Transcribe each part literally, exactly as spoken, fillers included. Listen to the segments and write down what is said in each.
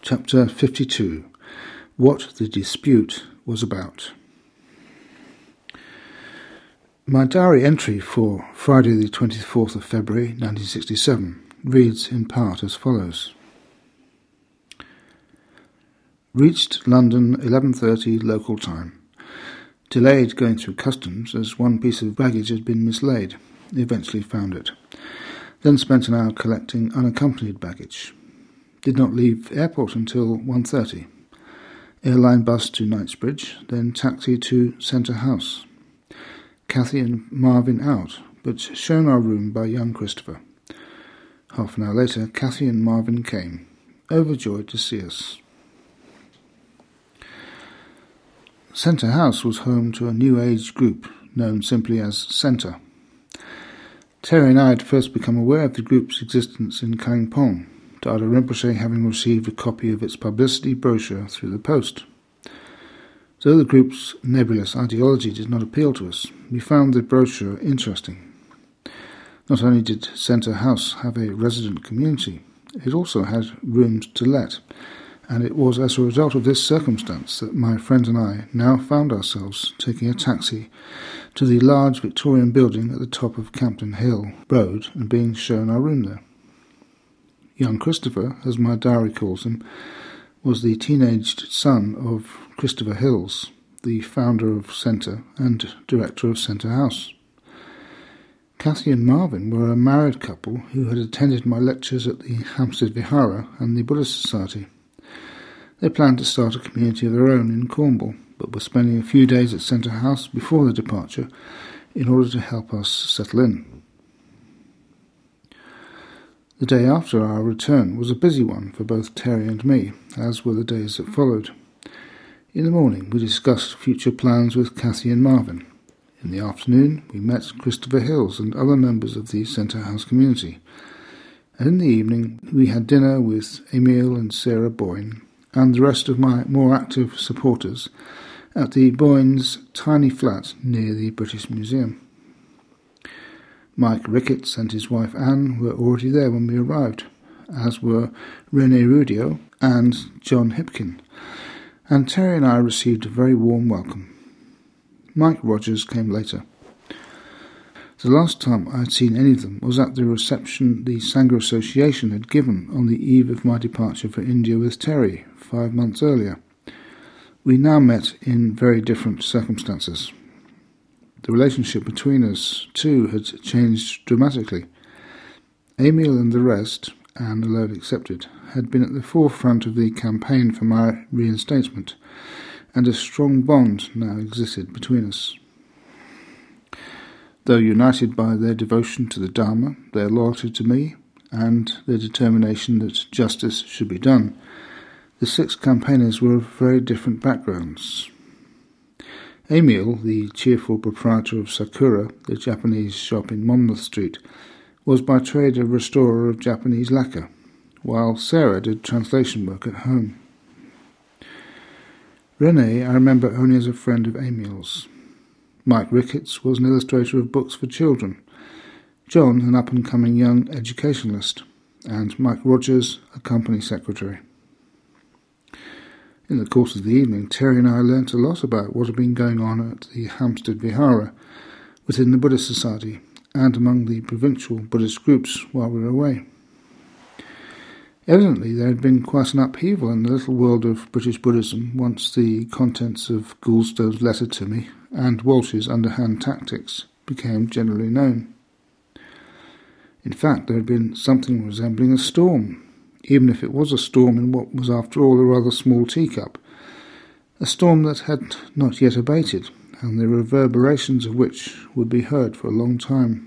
Chapter fifty-two. What the dispute was about. My diary entry for Friday the twenty-fourth of February nineteen sixty-seven reads in part as follows. Reached London eleven thirty local time. Delayed going through customs as one piece of baggage had been mislaid. Eventually found it. Then spent an hour collecting unaccompanied baggage. Did not leave airport until one thirty. Airline bus to Knightsbridge, then taxi to Centre House. Cathy and Marvin out, but shown our room by young Christopher. Half an hour later, Cathy and Marvin came, overjoyed to see us. Centre House was home to a new age group known simply as Centre. Terry and I had first become aware of the group's existence in Kalimpong, Dada Rinpoche having received a copy of its publicity brochure through the post. Though the group's nebulous ideology did not appeal to us, we found the brochure interesting. Not only did Centre House have a resident community, it also had rooms to let, and it was as a result of this circumstance that my friend and I now found ourselves taking a taxi to the large Victorian building at the top of Campden Hill Road and being shown our room there. Young Christopher, as my diary calls him, was the teenaged son of Christopher Hills, the founder of Centre and director of Centre House. Cathy and Marvin were a married couple who had attended my lectures at the Hampstead Vihara and the Buddhist Society. They planned to start a community of their own in Cornwall, but were spending a few days at Centre House before their departure in order to help us settle in. The day after our return was a busy one for both Terry and me, as were the days that followed. In the morning we discussed future plans with Cathy and Marvin. In the afternoon we met Christopher Hills and other members of the Centre House community. And in the evening we had dinner with Emil and Sarah Boyne and the rest of my more active supporters at the Boynes' tiny flat near the British Museum. Mike Ricketts and his wife Anne were already there when we arrived, as were René Rudio and John Hipkin, and Terry and I received a very warm welcome. Mike Rogers came later. The last time I had seen any of them was at the reception the Sangha Association had given on the eve of my departure for India with Terry, five months earlier. We now met in very different circumstances. The relationship between us, too, had changed dramatically. Emil and the rest, Anne alone excepted, had been at the forefront of the campaign for my reinstatement, and a strong bond now existed between us. Though united by their devotion to the Dharma, their loyalty to me, and their determination that justice should be done, the six campaigners were of very different backgrounds. Emil, the cheerful proprietor of Sakura, the Japanese shop in Monmouth Street, was by trade a restorer of Japanese lacquer, while Sarah did translation work at home. René I remember only as a friend of Emil's. Mike Ricketts was an illustrator of books for children, John an up-and-coming young educationalist, and Mike Rogers a company secretary. In the course of the evening, Terry and I learnt a lot about what had been going on at the Hampstead Vihara, within the Buddhist Society, and among the provincial Buddhist groups while we were away. Evidently there had been quite an upheaval in the little world of British Buddhism once the contents of Goulstone's letter to me and Walsh's underhand tactics became generally known. In fact, there had been something resembling a storm, even if it was a storm in what was after all a rather small teacup, a storm that had not yet abated, and the reverberations of which would be heard for a long time.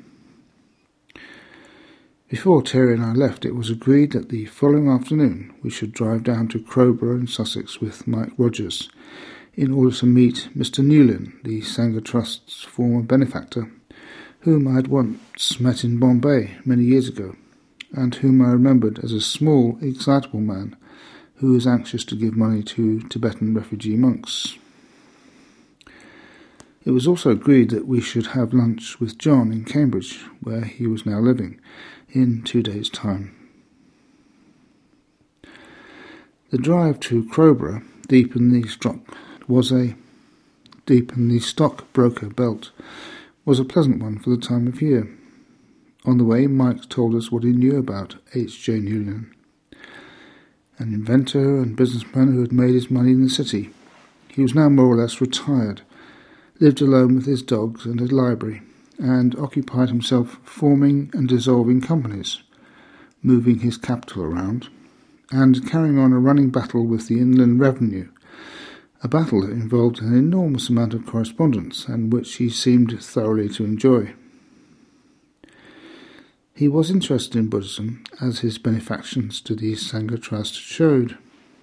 Before Terry and I left, it was agreed that the following afternoon we should drive down to Crowborough in Sussex with Mike Rogers, in order to meet Mister Newlyn, the Sangha Trust's former benefactor, whom I had once met in Bombay many years ago, and whom I remembered as a small, excitable man who was anxious to give money to Tibetan refugee monks. It was also agreed that we should have lunch with John in Cambridge, where he was now living, in two days' time. The drive to Crowborough, deep in the stock, was a deep in the stockbroker belt, was a pleasant one for the time of year. On the way, Mike told us what he knew about H J Newlyn, an inventor and businessman who had made his money in the city. He was now more or less retired, lived alone with his dogs and his library, and occupied himself forming and dissolving companies, moving his capital around, and carrying on a running battle with the Inland Revenue, a battle that involved an enormous amount of correspondence and which he seemed thoroughly to enjoy. He was interested in Buddhism, as his benefactions to the Sangha Trust showed.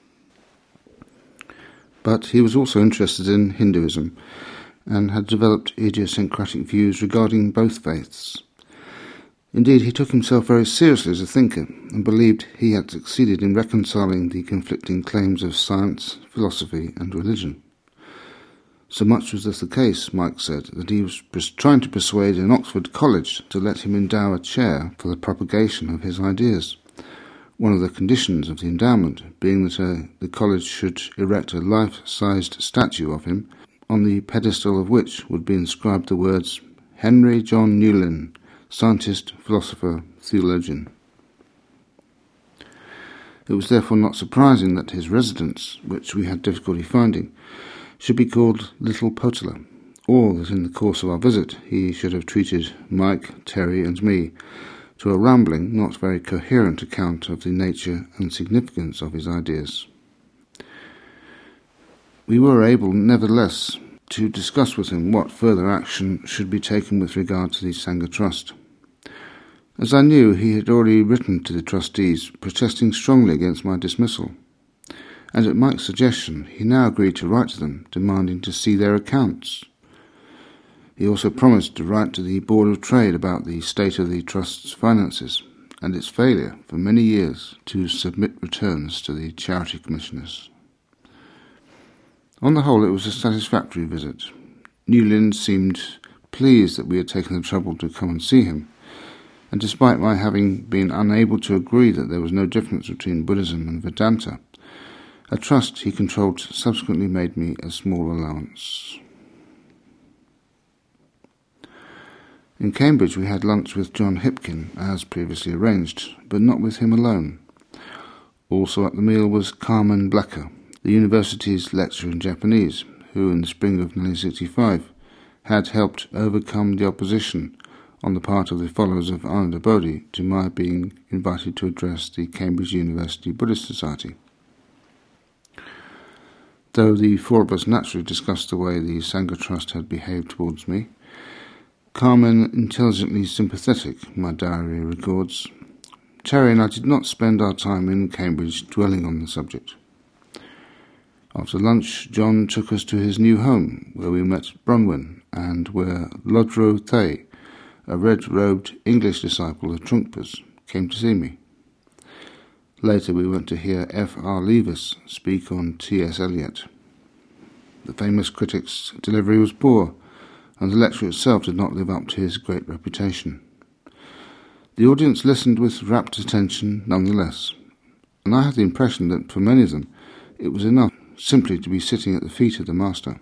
But he was also interested in Hinduism, and had developed idiosyncratic views regarding both faiths. Indeed, he took himself very seriously as a thinker, and believed he had succeeded in reconciling the conflicting claims of science, philosophy, and religion. So much was this the case, Mike said, that he was trying to persuade an Oxford college to let him endow a chair for the propagation of his ideas. One of the conditions of the endowment being that uh, the college should erect a life-sized statue of him, on the pedestal of which would be inscribed the words, Henry John Newlyn, scientist, philosopher, theologian. It was therefore not surprising that his residence, which we had difficulty finding, should be called Little Potala, or that in the course of our visit he should have treated Mike, Terry, and me to a rambling, not very coherent account of the nature and significance of his ideas. We were able, nevertheless, to discuss with him what further action should be taken with regard to the Sangha Trust. As I knew, he had already written to the trustees protesting strongly against my dismissal, and at Mike's suggestion he now agreed to write to them, demanding to see their accounts. He also promised to write to the Board of Trade about the state of the Trust's finances, and its failure for many years to submit returns to the Charity Commissioners. On the whole, it was a satisfactory visit. Newlyn seemed pleased that we had taken the trouble to come and see him, and despite my having been unable to agree that there was no difference between Buddhism and Vedanta, a trust he controlled subsequently made me a small allowance. In Cambridge we had lunch with John Hipkin, as previously arranged, but not with him alone. Also at the meal was Carmen Blecker, the university's lecturer in Japanese, who in the spring of nineteen sixty-five had helped overcome the opposition on the part of the followers of Ananda Bodhi to my being invited to address the Cambridge University Buddhist Society. Though the four of us naturally discussed the way the Sangha Trust had behaved towards me, Carmen intelligently sympathetic, my diary records, Terry and I did not spend our time in Cambridge dwelling on the subject. After lunch, John took us to his new home, where we met Bronwyn, and where Lodro Thay, a red-robed English disciple of Trungpa's, came to see me. Later we went to hear F R Leavis speak on T S Eliot. The famous critic's delivery was poor, and the lecture itself did not live up to his great reputation. The audience listened with rapt attention nonetheless, and I had the impression that for many of them it was enough simply to be sitting at the feet of the master.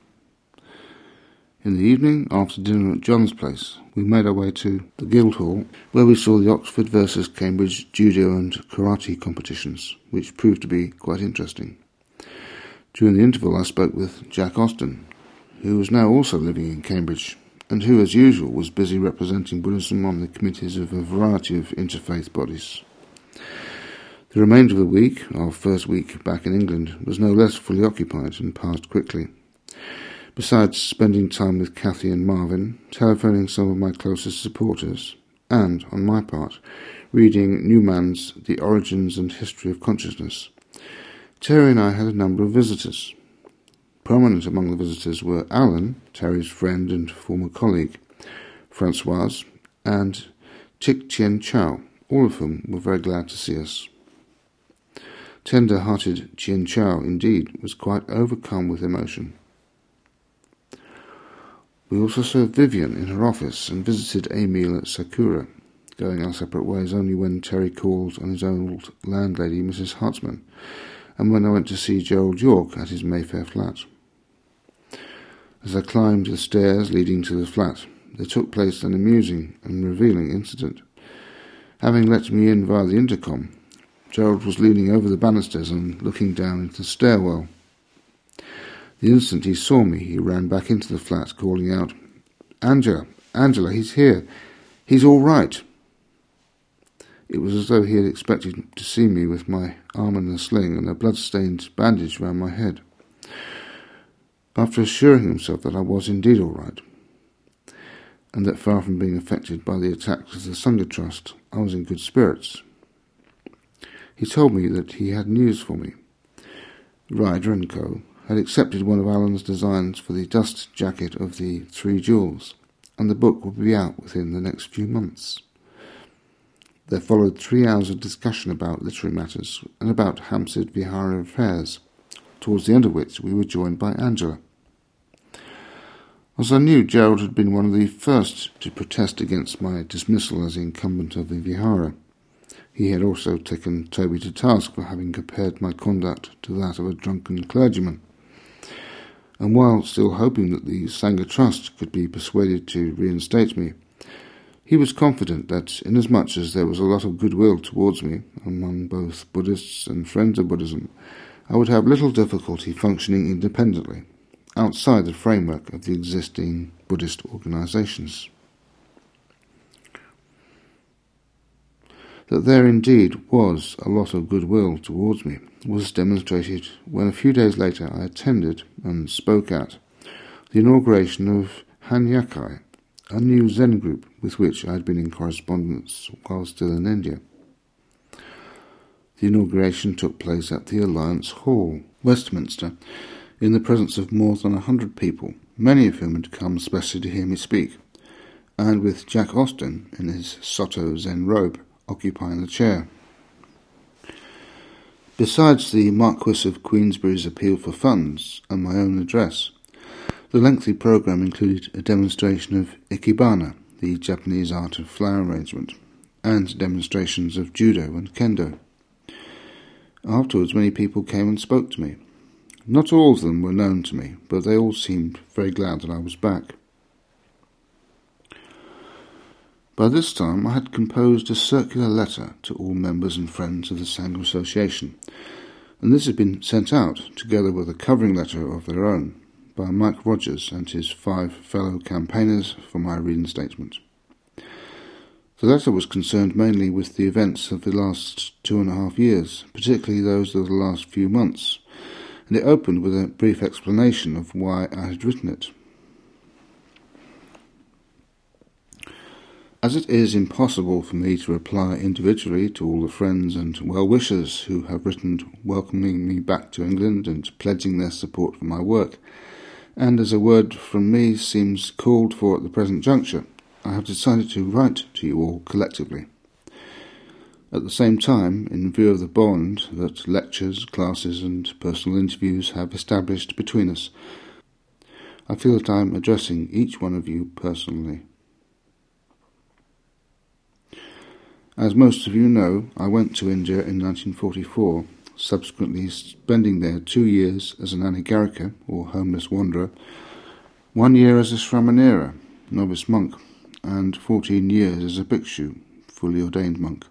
In the evening, after dinner at John's place, we made our way to the Guildhall, where we saw the Oxford versus Cambridge judo and karate competitions, which proved to be quite interesting. During the interval I spoke with Jack Austin, who was now also living in Cambridge, and who, as usual, was busy representing Buddhism on the committees of a variety of interfaith bodies. The remainder of the week, our first week back in England, was no less fully occupied and passed quickly. Besides spending time with Cathy and Marvin, telephoning some of my closest supporters, and, on my part, reading Newman's The Origins and History of Consciousness, Terry and I had a number of visitors. Prominent among the visitors were Alan, Terry's friend and former colleague, Francoise, and Tik Chien Chow, all of whom were very glad to see us. Tender-hearted Chien Chow, indeed, was quite overcome with emotion. We also saw Vivian in her office and visited Emil at Sakura, going our separate ways only when Terry called on his old landlady, Missus Hartzman, and when I went to see Gerald York at his Mayfair flat. As I climbed the stairs leading to the flat, there took place an amusing and revealing incident. Having let me in via the intercom, Gerald was leaning over the banisters and looking down into the stairwell. The instant he saw me, he ran back into the flat, calling out, "Angela, Angela, he's here. He's all right." It was as though he had expected to see me with my arm in a sling and a blood-stained bandage round my head. After assuring himself that I was indeed all right, and that far from being affected by the attacks of the Sangha Trust, I was in good spirits, he told me that he had news for me. Ryder and Co. had accepted one of Alan's designs for the dust jacket of the Three Jewels, and the book would be out within the next few months. There followed three hours of discussion about literary matters and about Hampstead Vihara affairs, towards the end of which we were joined by Angela. As I knew, Gerald had been one of the first to protest against my dismissal as incumbent of the Vihara. He had also taken Toby to task for having compared my conduct to that of a drunken clergyman. And while still hoping that the Sangha Trust could be persuaded to reinstate me, he was confident that, inasmuch as there was a lot of goodwill towards me among both Buddhists and friends of Buddhism, I would have little difficulty functioning independently, outside the framework of the existing Buddhist organizations. That there indeed was a lot of goodwill towards me was demonstrated when a few days later I attended and spoke at the inauguration of Hanyakai, a new Zen group with which I had been in correspondence while still in India. The inauguration took place at the Alliance Hall, Westminster, in the presence of more than a hundred people, many of whom had come especially to hear me speak, and with Jack Austin in his Soto Zen robe occupying the chair. Besides the Marquis of Queensberry's appeal for funds and my own address, the lengthy programme included a demonstration of Ikebana, the Japanese art of flower arrangement, and demonstrations of judo and kendo. Afterwards, many people came and spoke to me. Not all of them were known to me, but they all seemed very glad that I was back. By this time, I had composed a circular letter to all members and friends of the Sangha Association, and this had been sent out, together with a covering letter of their own, by Mike Rogers and his five fellow campaigners for my reinstatement. The letter was concerned mainly with the events of the last two and a half years, particularly those of the last few months, and it opened with a brief explanation of why I had written it. As it is impossible for me to reply individually to all the friends and well-wishers who have written welcoming me back to England and pledging their support for my work, and as a word from me seems called for at the present juncture, I have decided to write to you all collectively. At the same time, in view of the bond that lectures, classes and personal interviews have established between us, I feel that I am addressing each one of you personally. As most of you know, I went to India in nineteen forty-four, subsequently spending there two years as an anagarika, or homeless wanderer, one year as a shramanera, novice monk, and fourteen years as a bhikshu, fully ordained monk.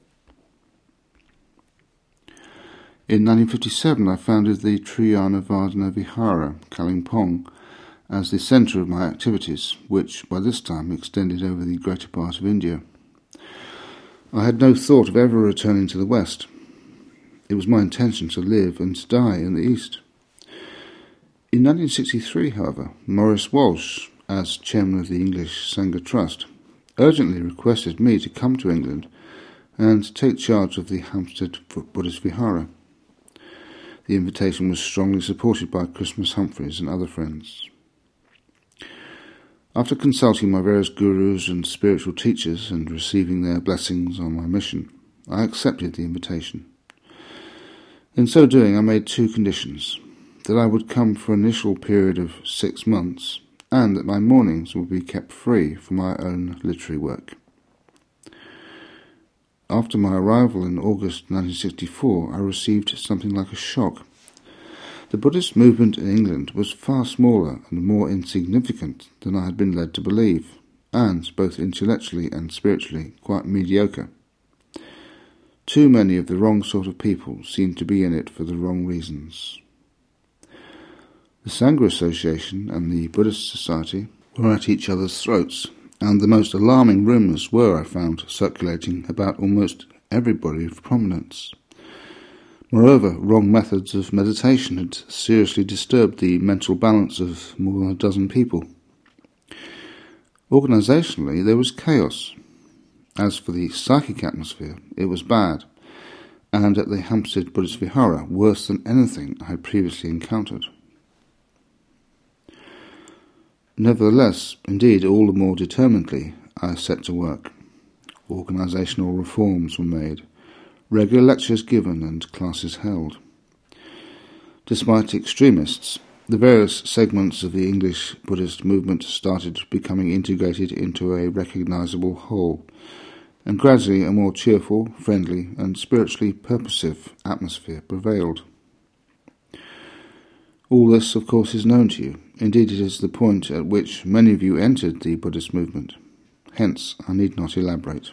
In nineteen fifty-seven I founded the Triyana Vardhana Vihara, Kalimpong, as the centre of my activities, which by this time extended over the greater part of India. I had no thought of ever returning to the West. It was my intention to live and to die in the East. In nineteen sixty-three, however, Maurice Walsh, as chairman of the English Sangha Trust, urgently requested me to come to England and take charge of the Hampstead Buddhist Vihara. The invitation was strongly supported by Christmas Humphreys and other friends. After consulting my various gurus and spiritual teachers and receiving their blessings on my mission, I accepted the invitation. In so doing, I made two conditions: that I would come for an initial period of six months, and that my mornings would be kept free for my own literary work. after my arrival in August nineteen sixty-four, I received something like a shock. The Buddhist movement in England was far smaller and more insignificant than I had been led to believe, and, both intellectually and spiritually, quite mediocre. Too many of the wrong sort of people seemed to be in it for the wrong reasons. The Sangha Association and the Buddhist Society were at each other's throats, and the most alarming rumours were, I found, circulating about almost everybody of prominence. Moreover, wrong methods of meditation had seriously disturbed the mental balance of more than a dozen people. Organisationally, there was chaos. As for the psychic atmosphere, it was bad, and at the Hampstead Buddhist Vihara, worse than anything I had previously encountered. Nevertheless, indeed all the more determinedly, I set to work. Organisational reforms were made, regular lectures given and classes held. Despite extremists, the various segments of the English Buddhist movement started becoming integrated into a recognisable whole, and gradually a more cheerful, friendly and spiritually purposive atmosphere prevailed. All this, of course, is known to you. Indeed, it is the point at which many of you entered the Buddhist movement. Hence, I need not elaborate.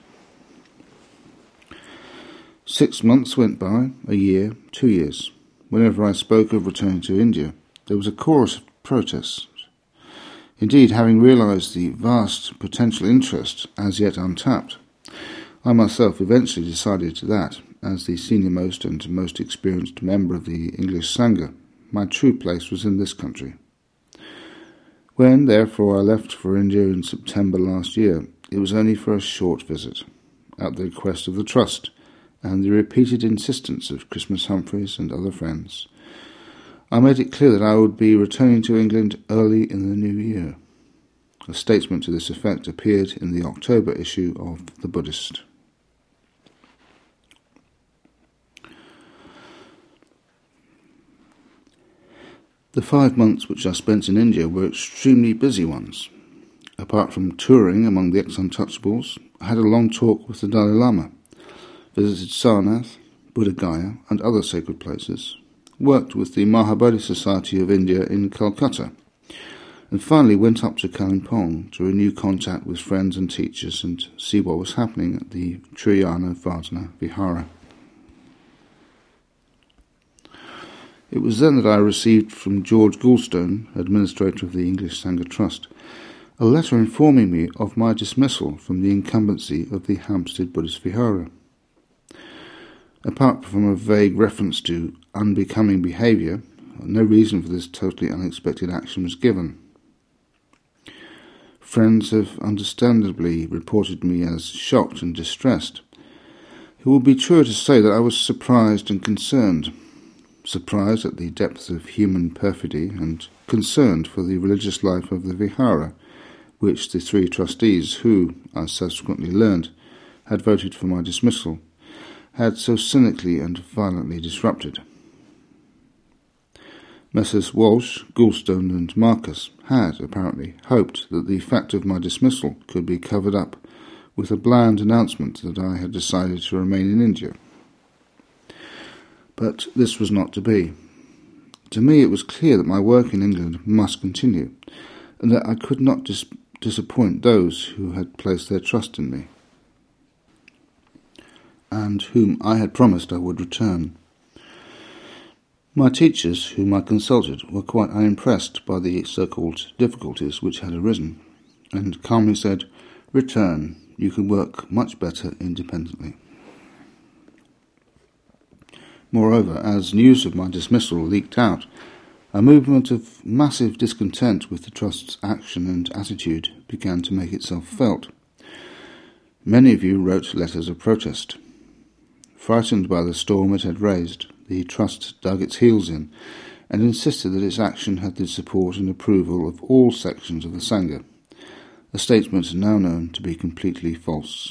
Six months went by, a year, two years. Whenever I spoke of returning to India, there was a chorus of protests. Indeed, having realised the vast potential interest as yet untapped, I myself eventually decided that, as the senior-most and most experienced member of the English Sangha, my true place was in this country. When, therefore, I left for India in September last year, it was only for a short visit, at the request of the Trust and the repeated insistence of Christmas Humphreys and other friends. I made it clear that I would be returning to England early in the new year. A statement to this effect appeared in the October issue of The Buddhist. The five months which I spent in India were extremely busy ones. Apart from touring among the ex-untouchables, I had a long talk with the Dalai Lama, visited Sarnath, Buddha Gaya and other sacred places, worked with the Mahabodhi Society of India in Calcutta, and finally went up to Kalimpong to renew contact with friends and teachers and see what was happening at the Triyana Vardhana Vihara. It was then that I received from George Goulstone, administrator of the English Sangha Trust, a letter informing me of my dismissal from the incumbency of the Hampstead Buddhist Vihara. Apart from a vague reference to unbecoming behaviour, no reason for this totally unexpected action was given. Friends have understandably reported me as shocked and distressed. It will be truer to say that I was surprised and concerned. Surprised at the depth of human perfidy and concerned for the religious life of the Vihara, which the three trustees who, I subsequently learned, had voted for my dismissal, had so cynically and violently disrupted. Messrs. Walsh, Goulstone and Marcus had, apparently, hoped that the fact of my dismissal could be covered up with a bland announcement that I had decided to remain in India. But this was not to be. To me it was clear that my work in England must continue, and that I could not dis- disappoint those who had placed their trust in me, and whom I had promised I would return. My teachers, whom I consulted, were quite unimpressed by the so-called difficulties which had arisen, and calmly said, "Return, you can work much better independently." Moreover, as news of my dismissal leaked out, a movement of massive discontent with the Trust's action and attitude began to make itself felt. Many of you wrote letters of protest. Frightened by the storm it had raised, the Trust dug its heels in and insisted that its action had the support and approval of all sections of the Sangha, a statement now known to be completely false.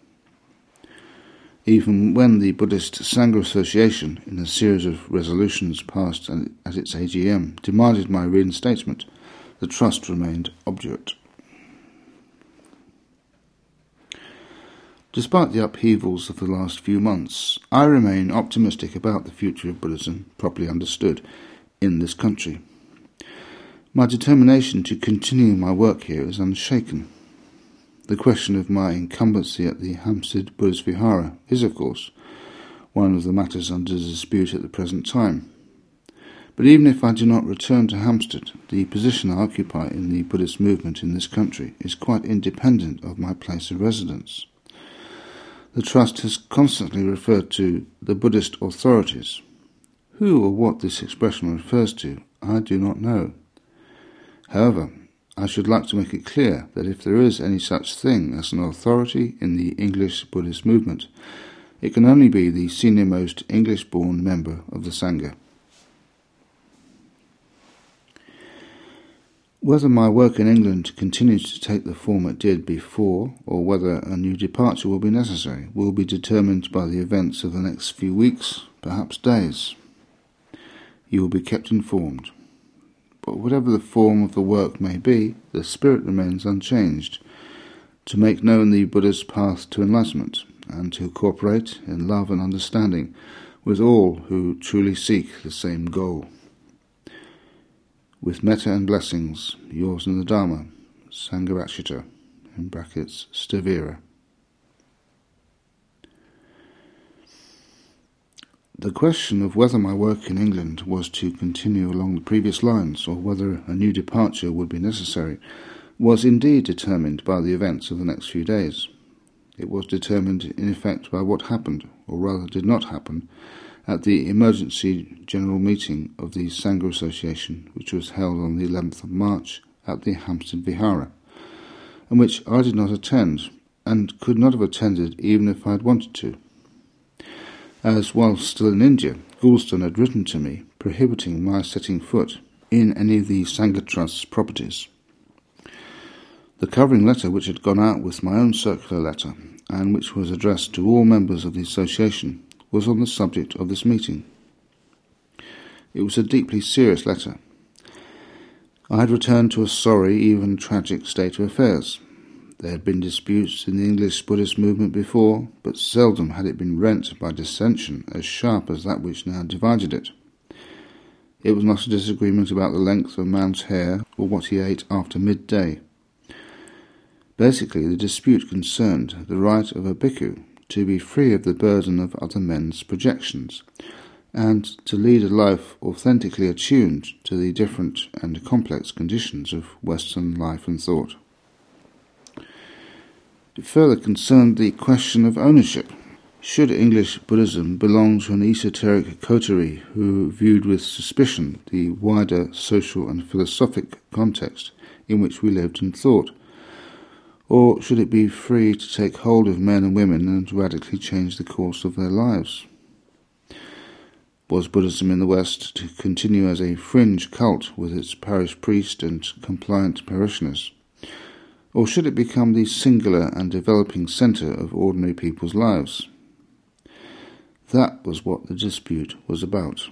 Even when the Buddhist Sangha Association, in a series of resolutions passed at its A G M, demanded my reinstatement, the Trust remained obdurate. Despite the upheavals of the last few months, I remain optimistic about the future of Buddhism, properly understood, in this country. My determination to continue my work here is unshaken. The question of my incumbency at the Hampstead Buddhist Vihara is, of course, one of the matters under dispute at the present time. But even if I do not return to Hampstead, the position I occupy in the Buddhist movement in this country is quite independent of my place of residence. The Trust has constantly referred to the Buddhist authorities. Who or what this expression refers to, I do not know. However, I should like to make it clear that if there is any such thing as an authority in the English Buddhist movement, it can only be the senior-most English-born member of the Sangha. Whether my work in England continues to take the form it did before, or whether a new departure will be necessary, will be determined by the events of the next few weeks, perhaps days. You will be kept informed. But whatever the form of the work may be, the spirit remains unchanged, to make known the Buddha's path to enlightenment, and to cooperate in love and understanding with all who truly seek the same goal. With metta and blessings, yours in the Dharma, Sangharakshita, in brackets, Stavira. The question of whether my work in England was to continue along the previous lines, or whether a new departure would be necessary, was indeed determined by the events of the next few days. It was determined, in effect, by what happened, or rather did not happen, at the emergency general meeting of the Sangha Association, which was held on the eleventh of March at the Hampstead Vihara, and which I did not attend, and could not have attended even if I had wanted to, as while still in India, Goulston had written to me prohibiting my setting foot in any of the Sangha Trust's properties. The covering letter, which had gone out with my own circular letter, and which was addressed to all members of the association, was on the subject of this meeting. It was a deeply serious letter. I had returned to a sorry, even tragic state of affairs. There had been disputes in the English Buddhist movement before, but seldom had it been rent by dissension as sharp as that which now divided it. It was not a disagreement about the length of a man's hair or what he ate after midday. Basically, the dispute concerned the right of a bhikkhu to be free of the burden of other men's projections, and to lead a life authentically attuned to the different and complex conditions of Western life and thought. It further concerned the question of ownership. Should English Buddhism belong to an esoteric coterie who viewed with suspicion the wider social and philosophic context in which we lived and thought? Or should it be free to take hold of men and women and radically change the course of their lives? Was Buddhism in the West to continue as a fringe cult with its parish priest and compliant parishioners? Or should it become the singular and developing centre of ordinary people's lives? That was what the dispute was about.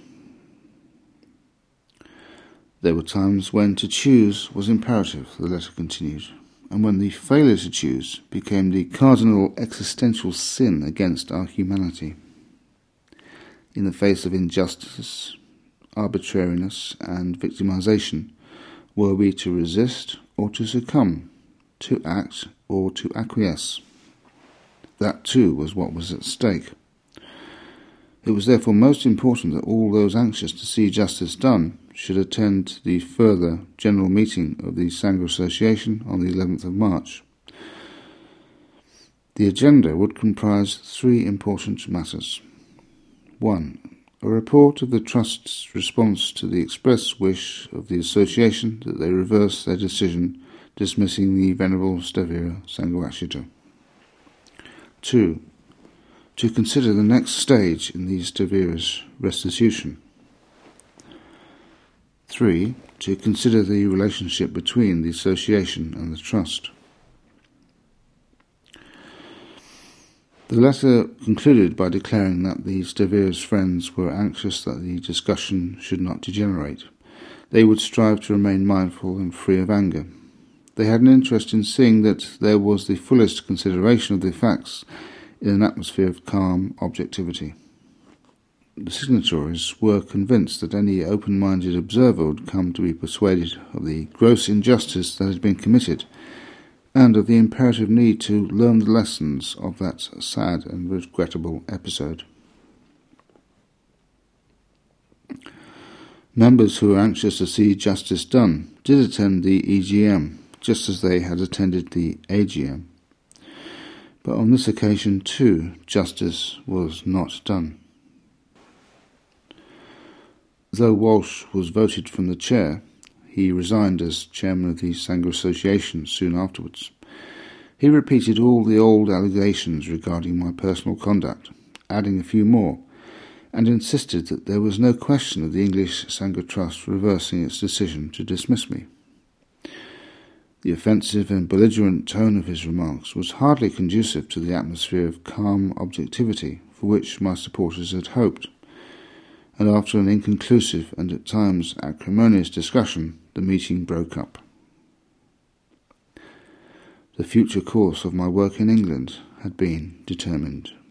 There were times when to choose was imperative, the letter continued, and when the failure to choose became the cardinal existential sin against our humanity. In the face of injustice, arbitrariness, and victimization, were we to resist or to succumb, to act or to acquiesce? That too was what was at stake. It was therefore most important that all those anxious to see justice done should attend the further general meeting of the Sangha Association on the eleventh of March. The agenda would comprise three important matters. One, a report of the Trust's response to the express wish of the Association that they reverse their decision dismissing the Venerable Stavira Sangharakshita. Two, to consider the next stage in the Stavira's restitution. Three, to consider the relationship between the Association and the Trust. The letter concluded by declaring that the Stavira's friends were anxious that the discussion should not degenerate. They would strive to remain mindful and free of anger. They had an interest in seeing that there was the fullest consideration of the facts in an atmosphere of calm objectivity. The signatories were convinced that any open-minded observer would come to be persuaded of the gross injustice that had been committed, and of the imperative need to learn the lessons of that sad and regrettable episode. Members who were anxious to see justice done did attend the E G M, just as they had attended the A G M. But on this occasion, too, justice was not done. Though Walsh was voted from the chair, he resigned as chairman of the Sangha Association soon afterwards. He repeated all the old allegations regarding my personal conduct, adding a few more, and insisted that there was no question of the English Sangha Trust reversing its decision to dismiss me. The offensive and belligerent tone of his remarks was hardly conducive to the atmosphere of calm objectivity for which my supporters had hoped, and after an inconclusive and at times acrimonious discussion, the meeting broke up. The future course of my work in England had been determined.